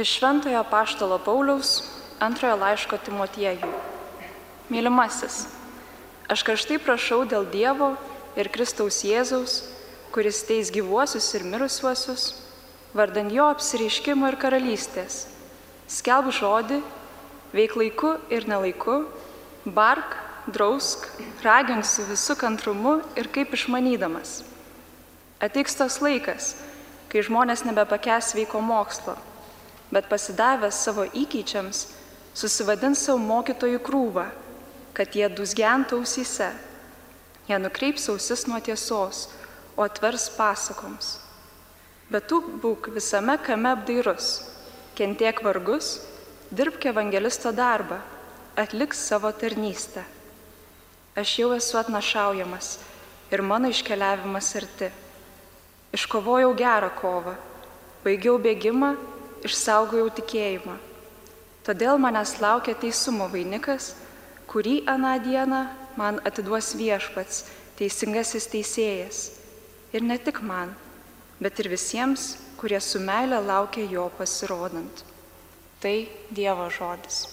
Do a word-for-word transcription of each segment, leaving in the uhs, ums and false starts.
Iš Šventojo Apaštalo Pauliaus antrojo laiško Timotiejui. Mylimasis, aš karštai prašau dėl Dievo ir Kristaus Jėzaus, kuris teis gyvuosius ir mirusiuosius, vardan jo apsireiškimo ir karalystės. Skelb žodį, veik laiku ir nelaiku, bark, drausk, ragink su visu kantrumu ir kaip išmanydamas. Ateiks tas laikas, kai žmonės nebepakęs sveiko mokslo, bet pasidavęs savo įkyčiams, susivadins savo mokytojų krūvą, kad jie dūzgentų ausyse. Jie nukreips ausis nuo tiesos, o atvers pasakoms. Bet tu būk visame kame apdairus, kentiek vargus, dirbk evangelisto darbą, atlik savo tarnystę. Aš jau esu atnašaujamas ir mano iškeliavimas arti. Iškovojau gerą kovą, baigiau bėgimą, išsaugojau tikėjimą. Todėl manęs laukia teisumo vainikas, kurį aną dieną man atiduos viešpats, teisingasis teisėjas. Ir ne tik man, bet ir visiems, kurie su meile laukia jo pasirodant. Tai Dievo žodis.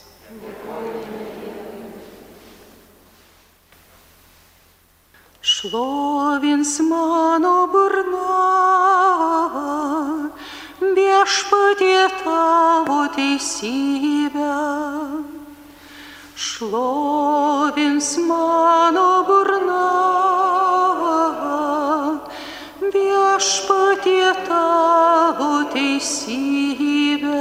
Šlovins mano burna, viešpatie tavo teisybę. Šlovins mano burna, viešpatie tavo teisybę.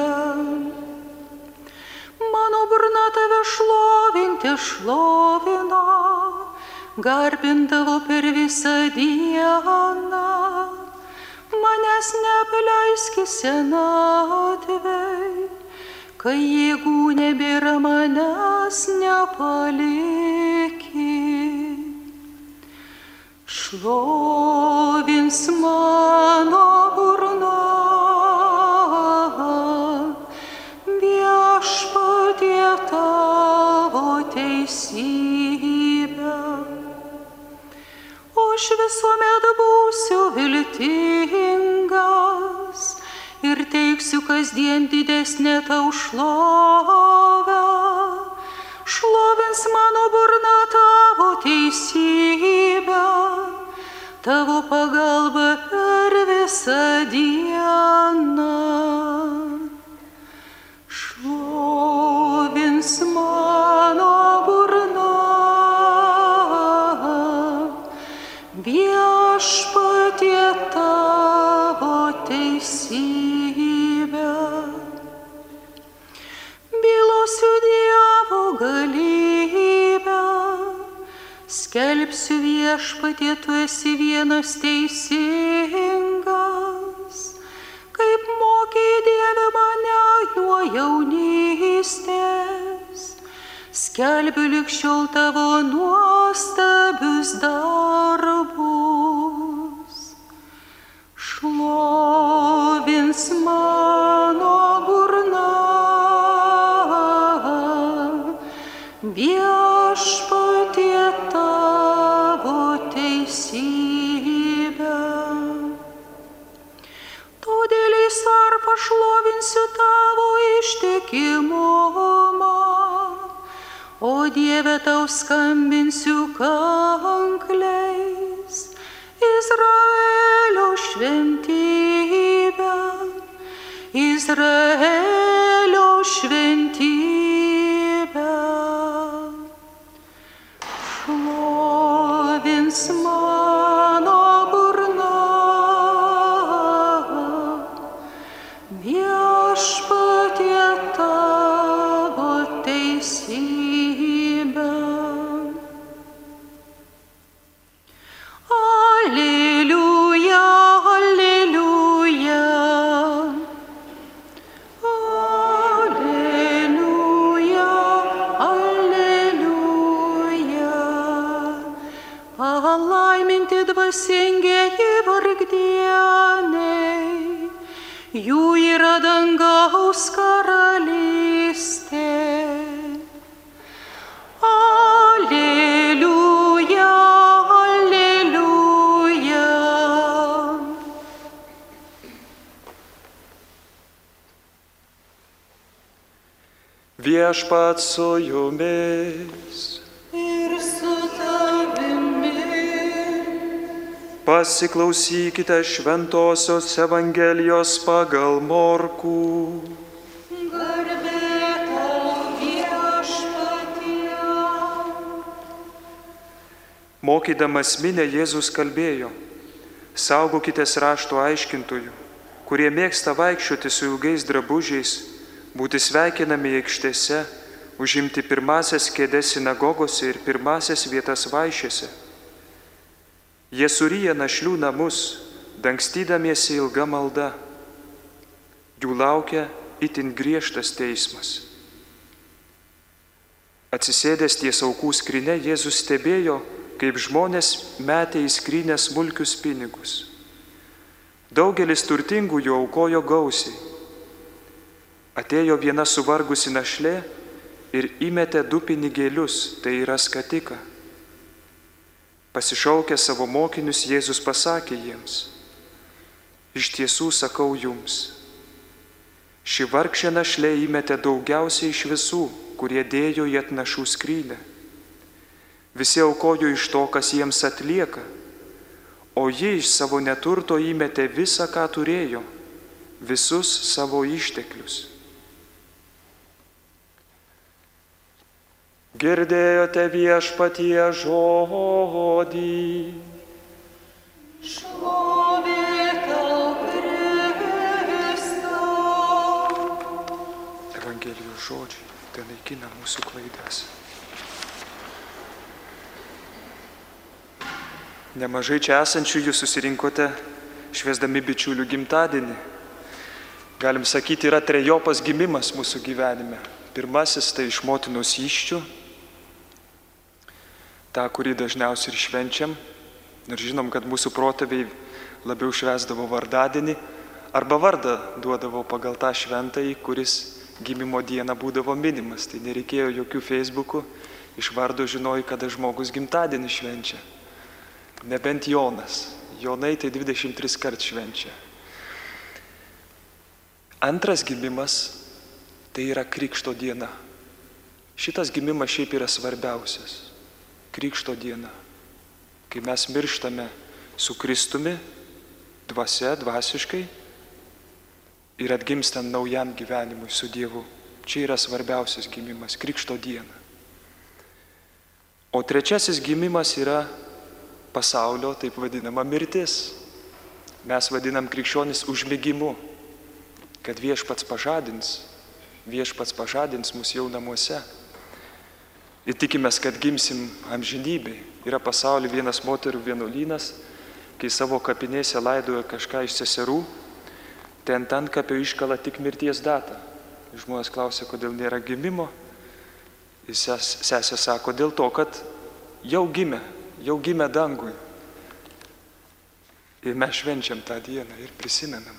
Mano burna tave šlovinti šlovina, garbindavo per visą dieną. Manęs neapleiski senatvei, kai jėgų nebėra, manęs nepaliki. Šlovins mano burna, viešpatie tavo teisybę. Aš visuomet būsiu viltingas ir teiksiu kasdien didesnę tau šlovę. Šlovins mano burna tavo teisybę, tavo pagalba per visą dieną. Šlovins mano burna, viešpatie tavo teisybę. Bylosiu Dievo galybę, skelbsiu viešpatie, tu esi vienas teisingas. Kaip mokei Dieve mane nuo jaunystės, skelbiu lig šiol tavo nuostabius darbus. Šlovins mano burna, viešpatie tavo teisybę. Todėl į sarpą šlovinsiu tavo ištikimumą, o Dieve tau skambinsiu kankliais. Izraelio šventybę, Izraelio šventybę. Šlovins mano burna, viešpatie tavo teisybę. Aleliuja, aleliuja, aleliuja, aleliuja. Palaiminti dvasingieji vargdieniai, jų yra dangaus karalystė. Aleliuja, aleliuja. Viešpats su jumis. Ir su tavimi. Pasiklausykite Šventosios Evangelijos pagal Morkų. Garbė tau, Viešpatie. Mokydamas minią Jėzus kalbėjo: saugokitės rašto aiškintojų, kurie mėgsta vaikščioti su ilgais drabužiais, būti sveikinami aikštėse, užimti pirmasias kėdes sinagogose ir pirmasias vietas vaišėse. Jie suryja našlių namus, dangstydamiesi ilga malda. Jų laukia itin griežtas teismas. Atsisėdęs ties aukų skryne, Jėzus stebėjo, kaip žmonės metė į skrynę smulkius pinigus. Daugelis turtingų jų aukojo gausiai. Atėjo viena suvargusi našlė ir įmetė du pinigėlius, tai yra skatiką. Pasišaukęs savo mokinius, Jėzus pasakė jiems: iš tiesų sakau jums, ši vargšė našlė įmetė daugiausiai iš visų, kurie dėjo į atnašų skrynę. Visi aukojo iš to, kas jiems atlieka, o ji iš savo neturto įmetė visą, ką turėjo, visus savo išteklius. Girdėjote Viešpatie žodį. Šlovė tau, Kristau. Evangelijos žodžiai tai naikina mūsų klaidas. Nemažai čia esančiųjų susirinkote švęsdami bičiulių gimtadienį. Galim sakyti, yra trejopas gimimas mūsų gyvenime. Pirmasis tai iš motinos įsčių, tą, kurį dažniausiai ir švenčiam. Ir žinom, kad mūsų protėviai labiau švęsdavo vardadienį arba vardą duodavo pagal tą šventąjį, kuris gimimo dieną būdavo minimas. Tai nereikėjo jokių Facebookų, iš vardo žinojai, kada žmogus gimtadienį švenčia. Nebent Jonas. Jonai tai dvidešimt tris kart švenčia. Antras gimimas tai yra Krikšto diena. Šitas gimimas šiaip yra svarbiausias. Krikšto diena. Kai mes mirštame su Kristumi, dvasia, dvasiškai, ir atgimstam naujam gyvenimui su Dievu. Čia yra svarbiausias gimimas, Krikšto diena. O trečiasis gimimas yra pasaulio, taip vadinama, mirtis. Mes vadinam krikščionis užmigimu, kad viešpats pažadins, viešpats pažadins mus jau namuose. Ir tikimės, kad gimsim amžinybėj. Yra pasaulyje vienas moterų vienuolynas, kai savo kapinėse laidoja kažką iš seserų, ten ant kapio iškala tik mirties datą. Žmonės klausia, kodėl nėra gimimo. Ir sesė sako, dėl to, kad jau gimė. jau gimė dangui. Ir mes švenčiam tą dieną ir prisimenam.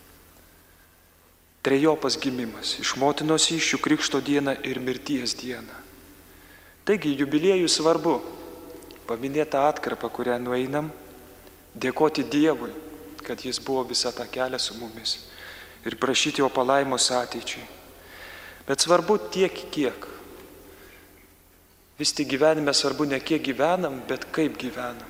Trejopas gimimas, iš motinos įsčių, Krikšto dieną ir mirties dieną. Taigi jubiliejų svarbu paminėti tą atkarpą, kurią nueinam, dėkoti Dievui, kad Jis buvo visą tą kelią su mumis ir prašyti Jo palaimos ateičiai. Bet svarbu tiek, kiek. Vis tik gyvenime svarbu ne kiek gyvenam, bet kaip gyvenam.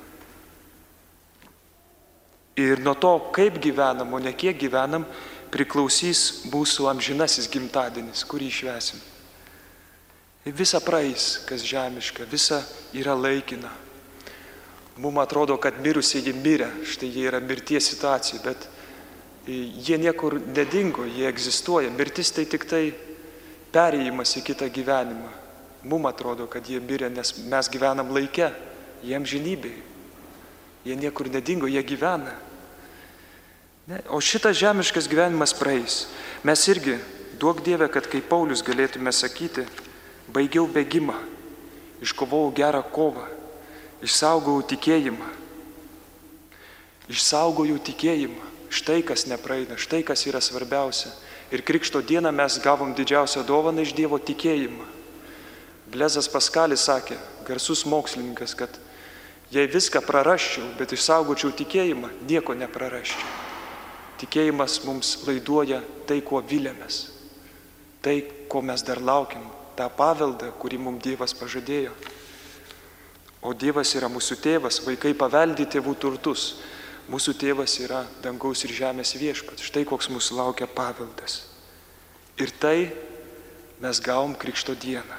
Ir nuo to, kaip gyvenam, o ne kiek gyvenam, priklausys mūsų amžinasis gimtadienis, kurį švęsim. Visa praeis, kas žemiška, visa yra laikina. Mums atrodo, kad mirusieji mirė, štai jie yra mirties situacija, bet jie niekur nedingo, jie egzistuoja. Mirtis tai tik tai perėjimas į kitą gyvenimą. Mums atrodo, kad jie mirė, nes mes gyvenam laike, jie amžinybėj. Jie niekur nedingo, jie gyvena. Ne? O šitas žemiškas gyvenimas praeis. Mes irgi, duok Dieve, kad kaip Paulius galėtume sakyti, baigiau bėgimą, iškovojau gerą kovą, išsaugojau tikėjimą. Išsaugojau tikėjimą. Štai kas nepraeina, štai kas yra svarbiausia. Ir Krikšto dieną mes gavom didžiausią dovaną iš Dievo tikėjimą. Blezas Paskalis sakė, garsus mokslininkas, kad jei viską prarasčiau, bet išsaugočiau tikėjimą, nieko neprarasčiau. Tikėjimas mums laiduoja tai, kuo vilėmės. tai, ko mes dar laukiam, tą paveldą, kurį mums Dievas pažadėjo. O Dievas yra mūsų tėvas, vaikai paveldi tėvų turtus. Mūsų tėvas yra dangaus ir žemės viešpats. Štai koks mūsų laukia paveldas. Ir tai mes gavom Krikšto dieną.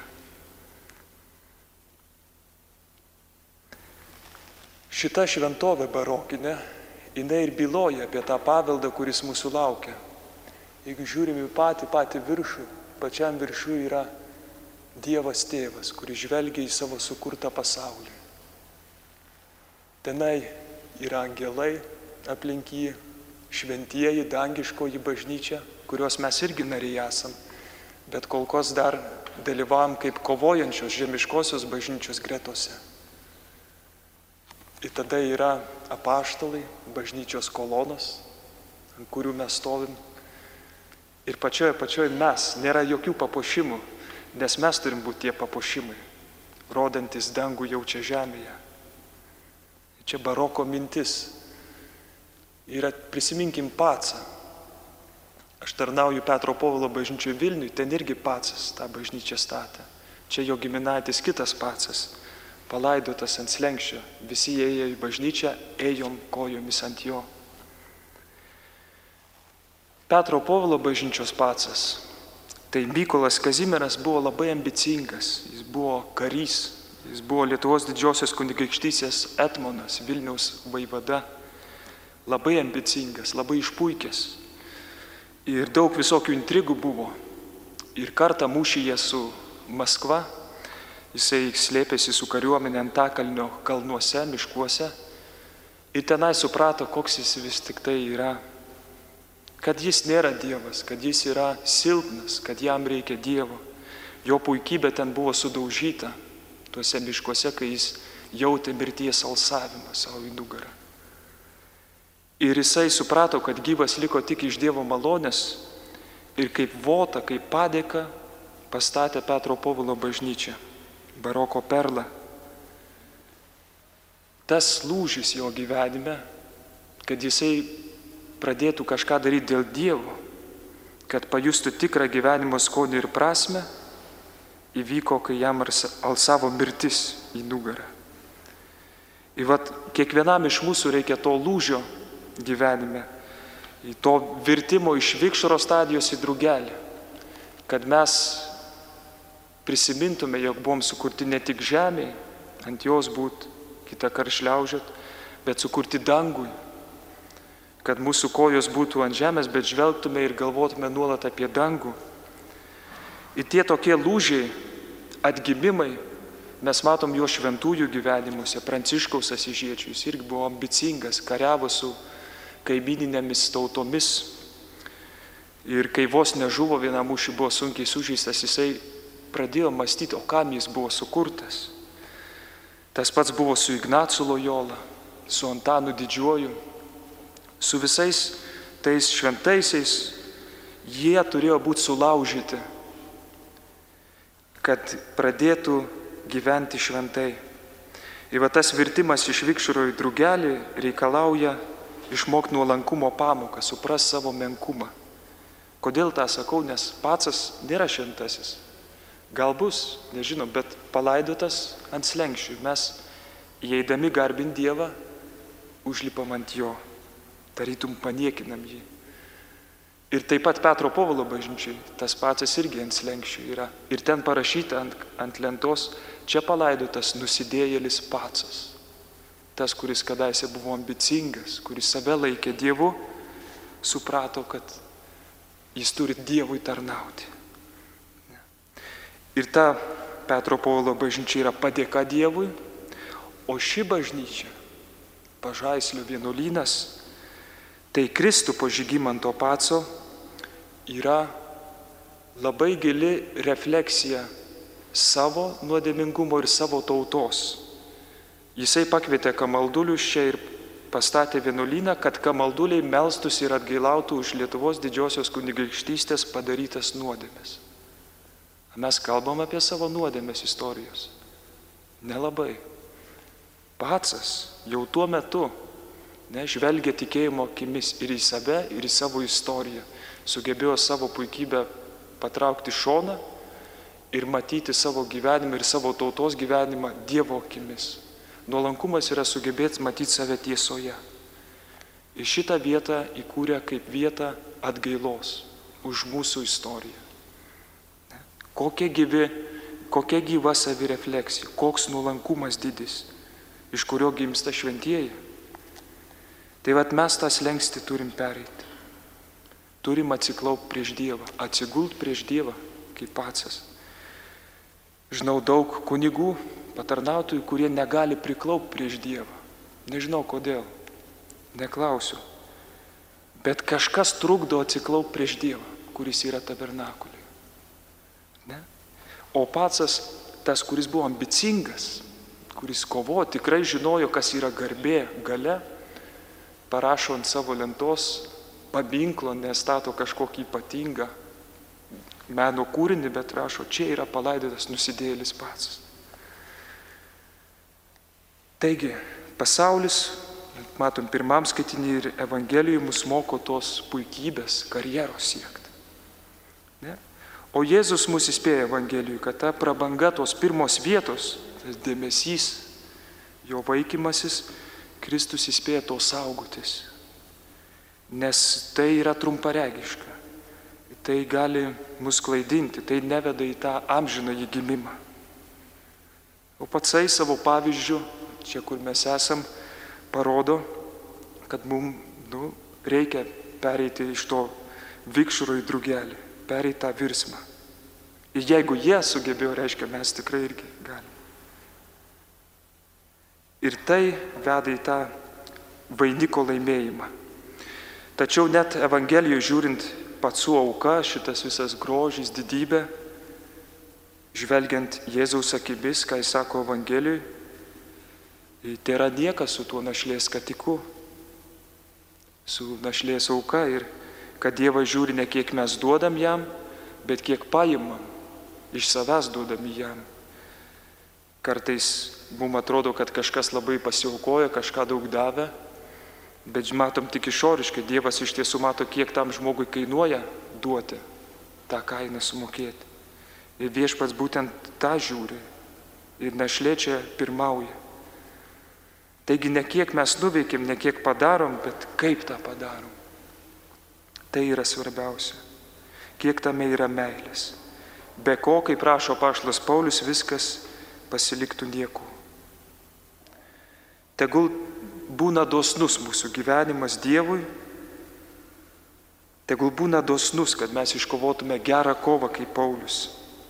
Šita šventovė barokinė, jinai ir byloja apie tą paveldą, kuris mūsų laukia. Jeigu žiūrime į patį, patį viršų, pačiam viršų yra Dievas tėvas, kuris žvelgia į savo sukurtą pasaulį. Tenai yra angelai aplink jį, šventieji, dangiškoji bažnyčia, kurios mes irgi nariai esam, bet kol kas dar dalyvavom kaip kovojančios žemiškosios bažnyčios gretose. Ir tada yra apaštalai, bažnyčios kolonos, ant kurių mes stovim. Ir pačioje, pačioje mes, nėra jokių papuošimų, nes mes turim būti tie papuošimai, rodantis dangų jau čia žemėje. Čia baroko mintis. Ir prisiminkim Pacą. Aš tarnauju Petro Povilo bažnyčioje Vilniui, ten irgi Pacas tą bažnyčią statė. Čia jo giminaitis kitas Pacas, palaidotas ant slenkščio. Visi ėjo į bažnyčią, ėjom kojomis ant jo. Petro Povilo bažnyčios Pacas. Tai Mykolas Kazimieras buvo labai ambicingas, jis buvo karys, jis buvo Lietuvos didžiosios kunigaikštystės etmonas, Vilniaus vaivada, labai ambicingas, labai išpuikęs. Ir daug visokių intrigų buvo. Ir kartą mūšyje su Maskva, jisai slėpėsi su kariuomenė Antakalnio kalnuose, miškuose, ir tenai suprato, koks jis vis tik tai yra. Kad jis nėra Dievas, kad jis yra silpnas, kad jam reikia Dievo. Jo puikybė ten buvo sudaužyta tuose miškuose, kai jis jautė mirties alsavimą savo į nugarą. Ir jisai suprato, kad gyvas liko tik iš Dievo malonės ir kaip vota, kaip padėka pastatė Petro Povilo bažnyčią, baroko perlą. Tas lūžis jo gyvenime, kad jisai pradėtų kažką daryti dėl Dievo, kad pajustų tikrą gyvenimo skonį ir prasme, įvyko, kai jam alsavo mirtis į nugarą. Ir vat kiekvienam iš mūsų reikia to lūžio gyvenime, į to virtimo iš vikšro stadijos į drugelį, kad mes prisimintume, jog buvom sukurti ne tik žemėje, ant jos būt, kitą kartą šliaužiot, bet sukurti dangui, kad mūsų kojos būtų ant žemės, bet žvelgtume ir galvotume nuolat apie dangų. Ir tie tokie lūžiai, atgimimai, mes matom jo šventųjų gyvenimuose. Pranciškaus Asyžiečio, jis irgi buvo ambicingas, kariavo su kaimininėmis tautomis. Ir kai vos nežuvo vienam mūšiui, buvo sunkiai sužeistas, jisai pradėjo mąstyti, o kam jis buvo sukurtas. Tas pats buvo su Ignacu Lojola, su Antanu Didžiuoju, su visais tais šventaisiais. Jie turėjo būti sulaužyti, kad pradėtų gyventi šventai. Ir va tas virtimas iš vikšro į drugelį reikalauja išmokti nuolankumo pamoką, supras savo menkumą. Kodėl tą sakau? Nes Pacas nėra šventasis. Gal bus, nežinau, bet palaidotas ant slenkščių. Mes, įeidami garbint Dievą, užlipam ant jo, tarytum paniekinam jį. Ir taip pat Petro Povilo bažnyčiai, tas Pacas irgi ant slenkščių yra. Ir ten parašyta ant, ant lentos, čia palaidotas nusidėjėlis Pacas. Tas, kuris kadaise buvo ambicingas, kuris save laikė Dievu, suprato, kad jis turi Dievui tarnauti. Ir ta Petro Povilo bažnyčia yra padėka Dievui, o ši bažnyčia, Pažaislio vienuolynas, tai Kristupo Žygimanto Paco yra labai gili refleksija savo nuodėmingumo ir savo tautos. Jisai pakvietė kamaldulius čia ir pastatė vienuolyną, kad kamalduliai melstųsi ir atgailautų už Lietuvos didžiosios kunigaikštystės padarytas nuodėmes. Mes kalbam apie savo nuodėmes istorijos. Nelabai. Pacas jau tuo metu nežvelgia tikėjimo akimis ir į save, ir į savo istoriją. Sugebėjo savo puikybę patraukti šoną ir matyti savo gyvenimą ir savo tautos gyvenimą Dievo akimis. Nuolankumas yra sugebėti matyti save tiesoje. Ir šitą vietą įkūrė kaip vietą atgailos už mūsų istoriją. Kokia gyvi, kokia gyva savirefleksija, koks nuolankumas didis, iš kurio gimsta šventieji. Tai vat mes tą slenkstį turim pereiti. Turim atsiklaupti prieš Dievą, atsigult prieš Dievą kaip pacas. Žinau daug kunigų, patarnautojų, kurie negali priklaupti prieš Dievą. Nežinau kodėl, neklausiu. Bet kažkas trukdo atsiklaupti prieš Dievą, kuris yra tabernakulyje. Ne? O pacas, tas, kuris buvo ambicingas, kuris kovojo, tikrai žinojo, kas yra garbė, galia, parašo ant savo lentos, paminklo, nestato kažkokį ypatingą meno kūrinį, bet rašo, čia yra palaidotas nusidėjėlis pacas. Taigi, pasaulis, matom, pirmam skaitinį ir Evangelijai mus moko tos puikybės, karjeros siekti. Ne? O Jėzus mus įspėja Evangelijui, kad ta prabanga tos pirmos vietos, tas dėmesys, jo vaikymasis, Kristus įspėja to saugotis. Nes tai yra trumparegiška. Tai gali mus klaidinti, tai neveda į tą amžiną įgimimą. O patsai savo pavyzdžių, čia kur mes esam, parodo, kad mums nu, reikia pereiti iš to vikšro į drugelį, pereiti tą virsmą. Ir jeigu jie sugebėjo, reiškia, mes tikrai irgi galime. Ir tai veda į tą vainiko laimėjimą. Tačiau net Evangelijoje žiūrint pacų auka, šitas visas grožis, didybė, žvelgiant Jėzaus akimis, ką jis sako Evangelijoje, tai yra niekas su tuo našlės skatiku, su našlės auka ir kad Dievas žiūri ne kiek mes duodam jam, bet kiek paimam, iš savęs duodam jam. Kartais mums atrodo, kad kažkas labai pasiaukoja, kažką daug davė, bet matom tik išoriškai, Dievas iš tiesų mato, kiek tam žmogui kainuoja duoti, tą kainą sumokėti. Ir Viešpats būtent tą žiūri ir našlė čia pirmauja. Taigi ne kiek mes nuveikėm, ne kiek padarom, bet kaip tą padarom. Tai yra svarbiausia. Kiek tame yra meilės. Be ko, kaip rašo apaštalas Paulius, viskas pasiliktų nieku. Tegul būna dosnus mūsų gyvenimas Dievui, tegul būna dosnus, kad mes iškovotume gerą kovą kaip Paulius.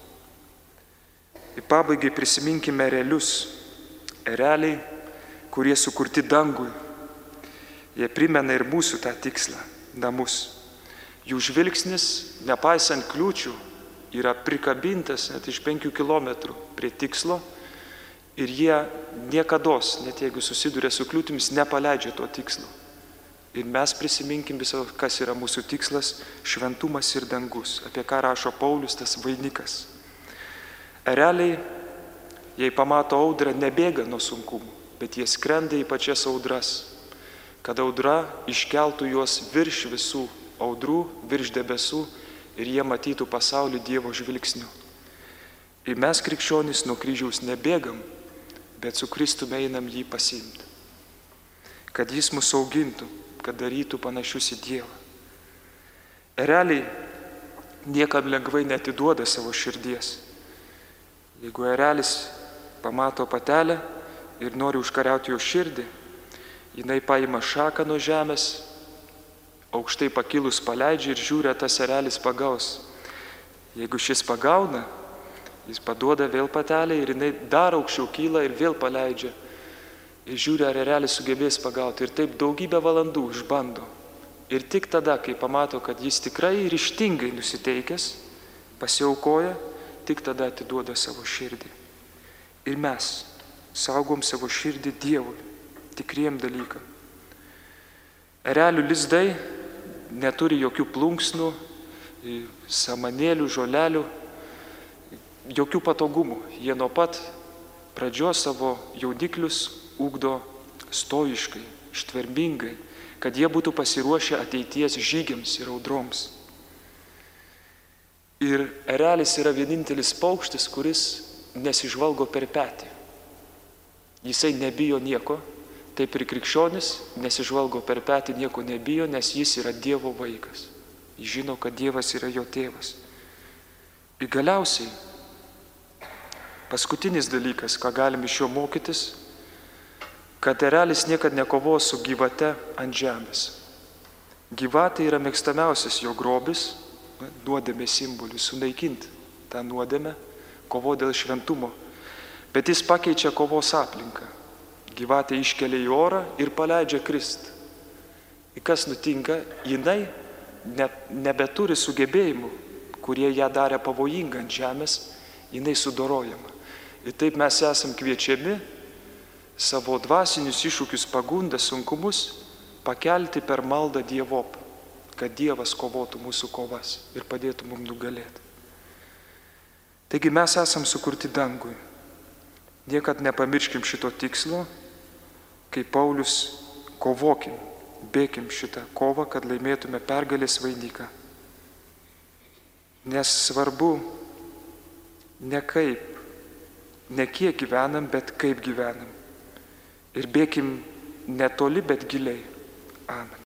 Ir pabaigai prisiminkime realius, ereliai, kurie sukurti dangui. Jie primena ir mūsų tą tikslą, namus. Jų žvilgsnis, nepaisant kliūčių, yra prikabintas net iš penkių kilometrų prie tikslo ir jie niekados, net jeigu susiduria su kliūtimis, nepaleidžia to tikslo. Ir mes prisiminkim visą, kas yra mūsų tikslas, šventumas ir dangus, apie ką rašo Paulius, tas vainikas. Ereliai, jei pamato audrą, nebėga nuo sunkumų, bet jie skrenda į pačias audras, kad audra iškeltų juos virš visų audrų, virš debesų ir jie matytų pasaulį Dievo žvilgsniu. Ir mes krikščionys nuo kryžiaus nebėgam, bet su Kristumi einam jį pasiimti. Kad jis mus augintų, kad darytų panašius į Dievą. Ereliai niekam lengvai neatiduoda savo širdies. Jeigu erelis pamato patelę ir nori užkariauti jo širdį, jinai paima šaką nuo žemės, aukštai pakilus paleidžia ir žiūri, ar tas erelis pagaus. Jeigu šis pagauna, jis paduoda vėl patelę ir jinai dar aukščiau kyla ir vėl paleidžia. Ir žiūri, ar erelis sugebės pagauti. Ir taip daugybę valandų išbando. Ir tik tada, kai pamato, kad jis tikrai ryžtingai nusiteikęs, pasiaukoja, tik tada atiduoda savo širdį. Ir mes saugom savo širdį Dievui, tikriem dalykam. Erelių lizdai neturi jokių plunksnų, samanėlių, žolelių, jokių patogumų. Jie nuo pat pradžios savo jauniklius ugdo stoiškai, ištvermingai, kad jie būtų pasiruošę ateities žygiams ir audroms. Ir erelis yra vienintelis paukštis, kuris nesižvalgo per petį. Jisai nebijo nieko, taip ir krikščionis nesižvalgo per petį, nieko nebijo, nes jis yra Dievo vaikas. Jis žino, kad Dievas yra jo tėvas. Ir galiausiai, paskutinis dalykas, ką galim iš jo mokytis, kad erelis niekad nekovos su gyvate ant žemės. Gyvatė yra mėgstamiausias jo grobis, nuodėmės simbolis, sunaikinti tą nuodėmę, kovo dėl šventumo. Bet jis pakeičia kovos aplinką. Gyvatė iškelia į orą ir paleidžia krist. Ir kas nutinka? Jinai ne, nebeturi sugebėjimų, kurie ją darė pavojingą ant žemės, jinai sudorojama. Ir taip mes esam kviečiami savo dvasinius iššūkius, pagundas, sunkumus pakelti per maldą Dievop, kad Dievas kovotų mūsų kovas ir padėtų mums nugalėti. Taigi mes esam sukurti dangui. Niekad nepamirškim šito tikslo, kaip Paulius, kovokim, bėkim šitą kovą, kad laimėtume pergalės vainiką. Nes svarbu ne kaip, ne kiek gyvenam, bet kaip gyvenam. Ir bėkim netoli, bet giliai. Amen.